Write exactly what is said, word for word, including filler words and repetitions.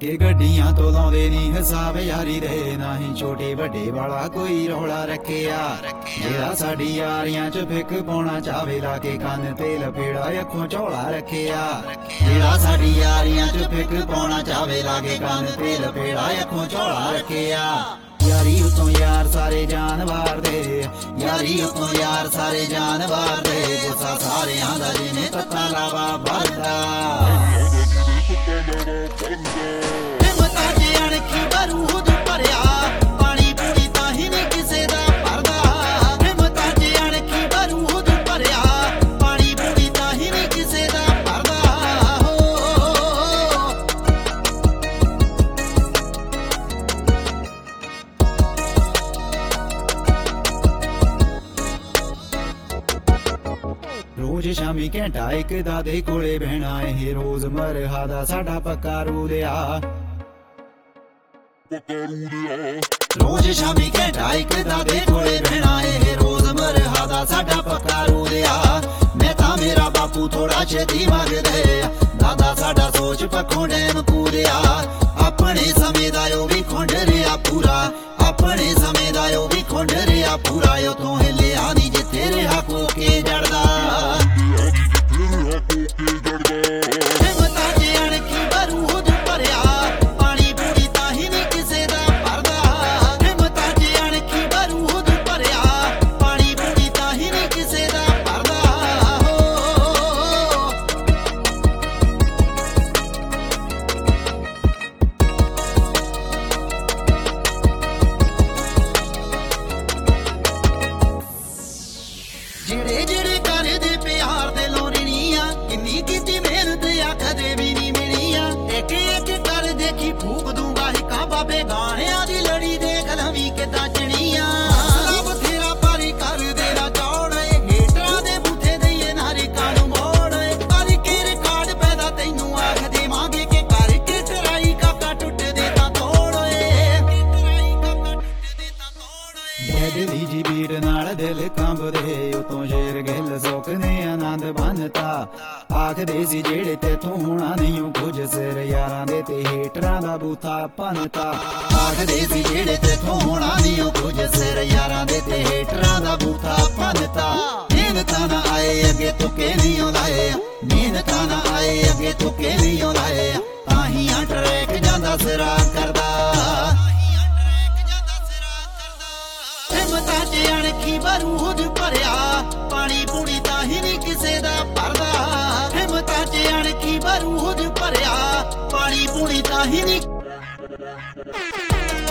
कि गड्डियां तो लाउंदे नी हिसाब यारी दे, ना ही छोटे वड्डे वाला कोई रौला रखेआ। जेड़ा साडी यारियां च फिक पाउणा चाहे लाके कंन ते लपेड़ा अखों झोला रखेआ। जेड़ा साडी यारियां च फिक पाउणा चाहे लाके कंन ते लपेड़ा अखों झोला रखेआ। यारी उतों यार सारे जानवर दे, यारी उतों यार सारे जानवर दे, गुस्सा सारेयां दा जिने तत्ता लावा भरदा। रोज शामी घंटा एक दादे कोले बहना है, रोज मरहा दा साडा पक्का रूल आ। रोज शामी घंटा एक दादे कोले बहना है, रोज मरहा दा साडा पक्का रूल आ। मैं तां मेरा बापू थोड़ा छेती मंगदे, दादा साडा सोच पक्खों डैम पूरिया। अपने समय दा ओ भी खुंड रिया पूरा, अपने समय दा ओ भी खुंड रिया पूरा। ओ तों हिलिया नी जिथे रिहा कोके जड़दा। ਜਿਹੜੇ ਜਿਹੜੇ ਕਰਦੇ ਪਿਆਰ ਦੇ ਲੋਰੀਆਂ, ਕਿੰਨੀ ਕੀਤੀ ਮਿਹਨਤ ਆ ਕਦੇ ਵੀ ਨਹੀਂ ਮਿਲੀਆਂ। ਇੱਕ ਇੱਕ ਕਰ ਦੇਖੀ ਫੂਕ ਦੂੰਗਾ ਹਿੱਕਾਂ ਬਾਬੇ ਗਾਣਿਆਂ ਦੀ ਲੜੀ ਦੇ ਕਲਮੀ ਕਿੱਦਾਂ ਚਣੀਆਂ। ਮਸਲਾ ਬਥੇਰਾ ਪਾਰੀ ਕਰ ਦੇਣਾ ਚੌੜੇ, ਹੇਟਰਾਂ ਦੇ ਬੂਥੇ ਦਈਏ ਨਾਰਿਕਾਂ ਨੂੰ ਮੋੜੇ। ਕਰਕੇ ਰਿਕਾਰਡ ਪੈਦਾ ਤੈਨੂੰ ਆਖ ਦੇਵਾਂਗੇ ਕਿ ਕਰਕੇ ਟਰਾਈ ਕਾਕਾ ਟੁੱਟਦੇ ਤਾਂ ਤੋੜੇ। ਬੈਡਲੀ ਜੀ ਬੀੜ ਨਾਲ ਦਿਲ ਕੰਬਦੇ, ਉਤੋਂ ਸ਼ੇਰ ਗਿੱਲ ਸੁੱਖ ਨੇ ਆਨੰਦ ਬੰਨਤਾ। ਆਖਦੇ ਸੀ ਜਿਹੜੇ ਤੇਥੋਂ ਹੋਣਾ ਨਹੀਂ ਕੁਝ, ਸਿਰ ਯਾਰਾਂ ਦੇ ਤੇ ਹੇਟਰਾਂ ਦਾ ਬੂਥਾ ਭੰਨਤਾ। ਆਖਦੇ ਸੀ ਜਿਹੜੇ ਤੇਥੋਂ ਹੋਣਾ ਨਹੀਂ ਕੁਝ, ਸਿਰ ਯਾਰਾਂ ਦੇ ਤੇ ਹੇਟਰਾਂ ਦਾ ਬੂਥਾ ਭੰਨਤਾ। ਮਿਹਨਤਾਂ ਨਾ ਆਏ ਅੱਗੇ ਤੁਕੇ ਨਹੀਂ ਲਾਏ, ਮਿਹਨਤਾਂ ਨਾ ਆਏ ਅੱਗੇ ਤੁਕੇ ਨਹੀਂ ਲਾਏ। ਤਾਹੀਆਂ ਟਰੈਕ ਜਾਂਦਾ ਸਿਰਾ ਕਰਦਾ, ਹਿੰਮਤਾਂ ਚ ਅਣਖੀ ਬਾਰੂਦ ਭਰਿਆ। ਪਾਣੀ ਪੂਣੀ ਤਾਂ ਹੀ ਨਹੀਂ ਕਿਸੇ ਦਾ ਭਰਦਾ, ਹਿੰਮਤਾਂ ਚ ਅਣਖੀ ਬਾਰੂਦ ਭਰਿਆ। ਪਾਣੀ ਪੂਣੀ ਤਾਂ ਹੀ ਨਹੀਂ